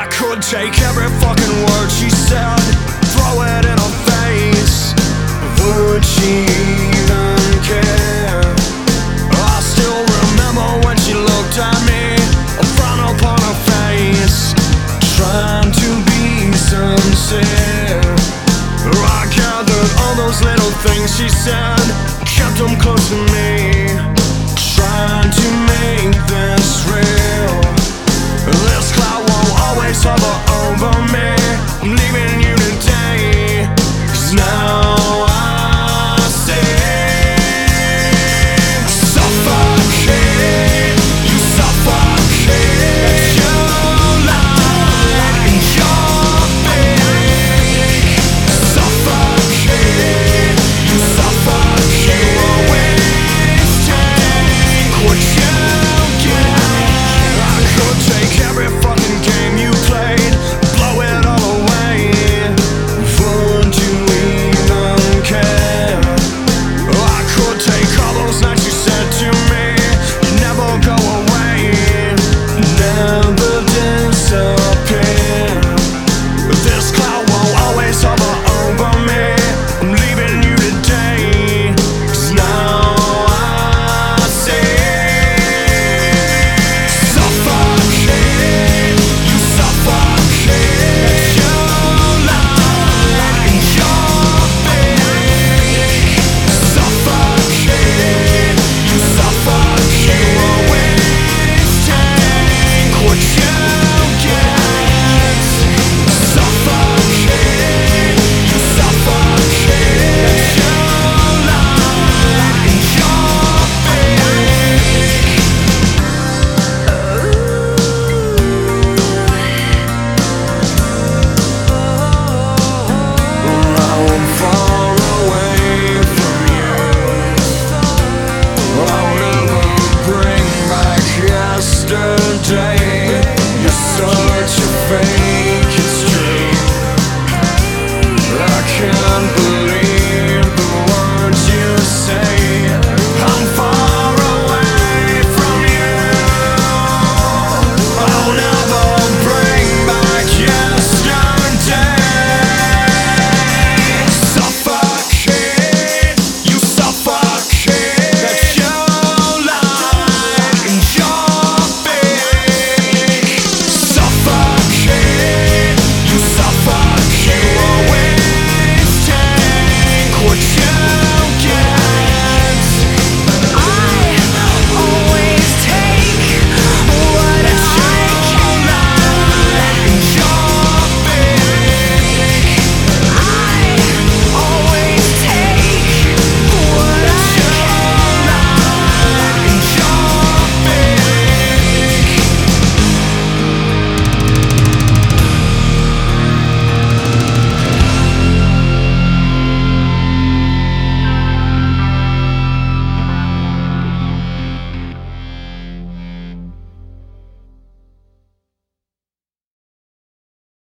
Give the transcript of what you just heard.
I could take every fucking word she said, throw it in her face. Would she even care? I still remember when she looked at me, a frown upon her face, trying to be sincere. I gathered all those little things she said, kept them close to me, trying to make this real.